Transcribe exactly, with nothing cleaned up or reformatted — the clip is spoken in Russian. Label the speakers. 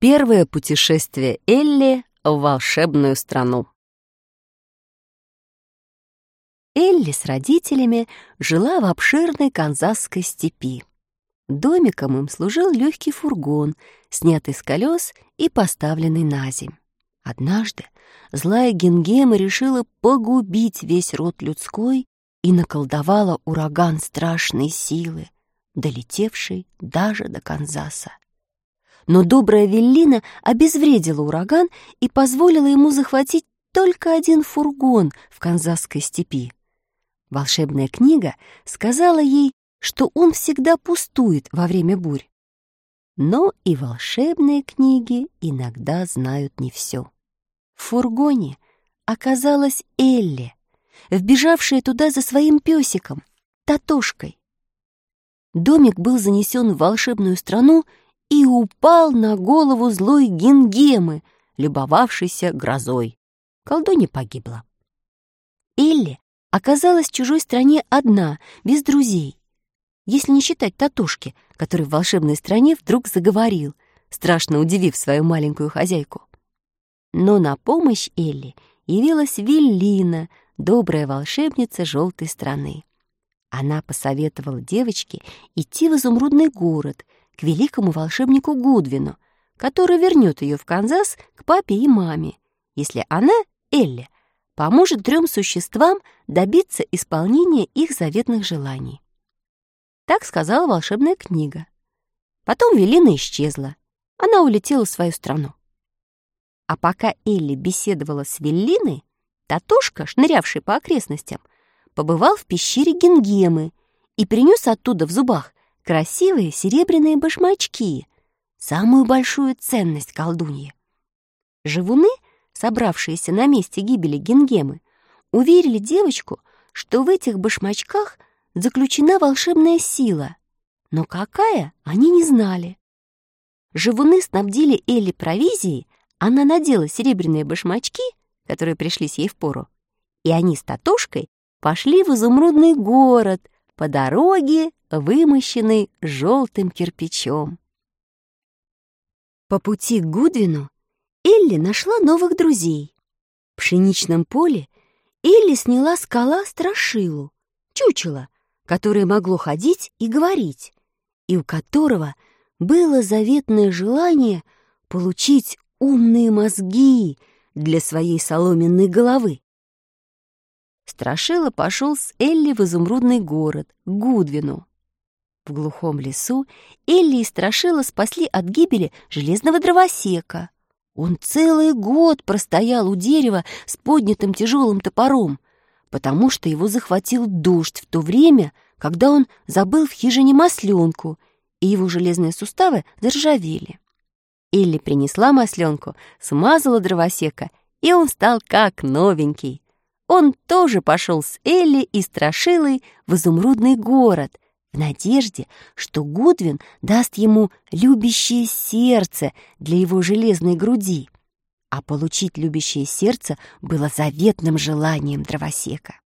Speaker 1: Первое путешествие Элли в волшебную страну. Элли с родителями жила в обширной канзасской степи. Домиком им служил легкий фургон, снятый с колес и поставленный на земь. Однажды злая Гингема решила погубить весь род людской и наколдовала ураган страшной силы, долетевший даже до Канзаса. Но добрая Веллина обезвредила ураган и позволила ему захватить только один фургон в канзасской степи. Волшебная книга сказала ей, что он всегда пустует во время бурь. Но и волшебные книги иногда знают не все. В фургоне оказалась Элли, вбежавшая туда за своим песиком, Татошкой. Домик был занесен в волшебную страну и упал на голову злой Гингемы, любовавшейся грозой. Колдунья погибла. Элли оказалась в чужой стране одна, без друзей. Если не считать Татошки, который в волшебной стране вдруг заговорил, страшно удивив свою маленькую хозяйку. Но на помощь Элли явилась Веллина, добрая волшебница желтой страны. Она посоветовала девочке идти в изумрудный город, к великому волшебнику Гудвину, который вернет ее в Канзас к папе и маме, если она, Элли, поможет трем существам добиться исполнения их заветных желаний. Так сказала волшебная книга. Потом Веллина исчезла. Она улетела в свою страну. А пока Элли беседовала с Веллиной, Татошка, шнырявший по окрестностям, побывал в пещере Гингемы и принес оттуда в зубах красивые серебряные башмачки, самую большую ценность колдуньи. Живуны, собравшиеся на месте гибели Гингемы, уверили девочку, что в этих башмачках заключена волшебная сила, но какая, они не знали. Живуны снабдили Элли провизией, она надела серебряные башмачки, которые пришлись ей впору, и они с Татошкой пошли в изумрудный город по дороге, вымощенной желтым кирпичом. По пути к Гудвину Элли нашла новых друзей. В пшеничном поле Элли сняла с кола страшилу, чучело, которое могло ходить и говорить, и у которого было заветное желание получить умные мозги для своей соломенной головы. Страшила пошел с Элли в изумрудный город, к Гудвину. В глухом лесу Элли и Страшила спасли от гибели железного дровосека. Он целый год простоял у дерева с поднятым тяжелым топором, потому что его захватил дождь в то время, когда он забыл в хижине масленку, и его железные суставы заржавели. Элли принесла масленку, смазала дровосека, и он стал как новенький. Он тоже пошел с Элли и Страшилой в изумрудный город, в надежде, что Гудвин даст ему любящее сердце для его железной груди. А получить любящее сердце было заветным желанием дровосека.